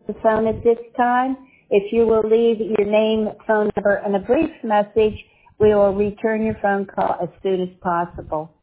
the phone at this time. If you will leave your name, phone number, and a brief message, we will return your phone call as soon as possible.